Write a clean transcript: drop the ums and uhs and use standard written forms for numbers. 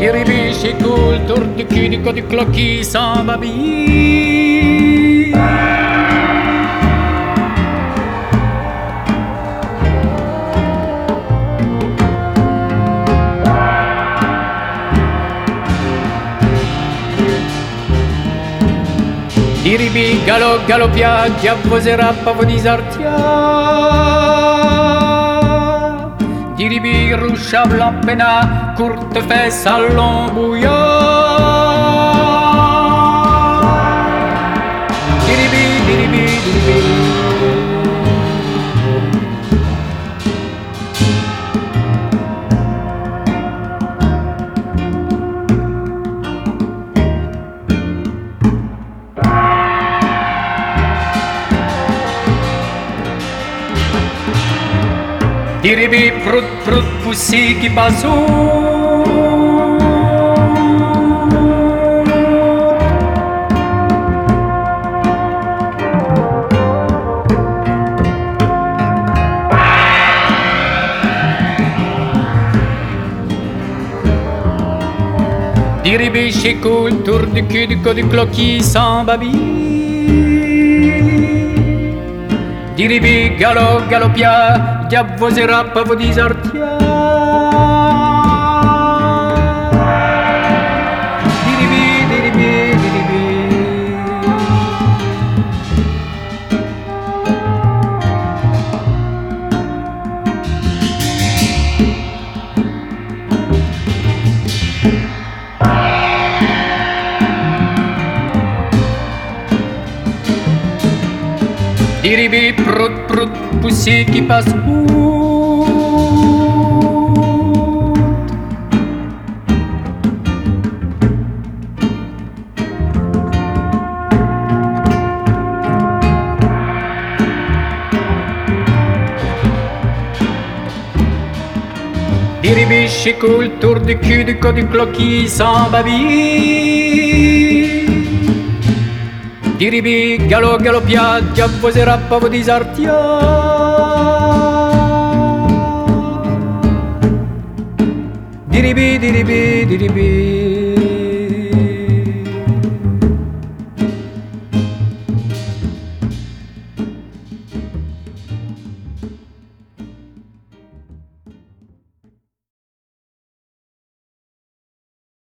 Diribi, chicoule, tour du cul, du cul, du cloquis, sans babille. Diribi, galop, galopia, diavosera, pavo disartia. Diribi, roucha, blanc, pena, courte fesse, à long bouillard. Diribi, diribi, diribi. Diribi, prout, prout, poussi qui passe où? Diribi, chicoule, tour du cul, du cou, du cloquis, sans babille. Diribi, galop, galopia, diavosera, pavo disartia. Diribi, diribi, diribi. Diribi, prout, prout, poussi qui passe où? Diribi, chicoule, tour du cul, du cou, du cloquis, sans babille. Diribi, galop, galopia, diavosera, pavo disartia. Diribi, diribi, diribi.